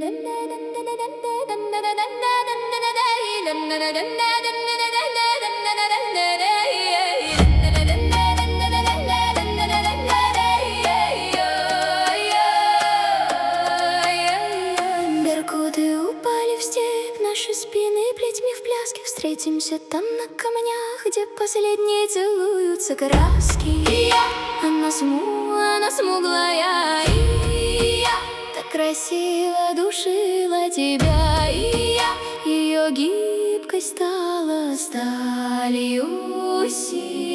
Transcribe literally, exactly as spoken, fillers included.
Беркуты упали в степь, наши спины плетьми в пляске. Встретимся там на камнях, где последние целуются краски. И я, она смуглая, она смуглая, и я так красиво душила тебя. И я, ее гибкость стала сталью сил.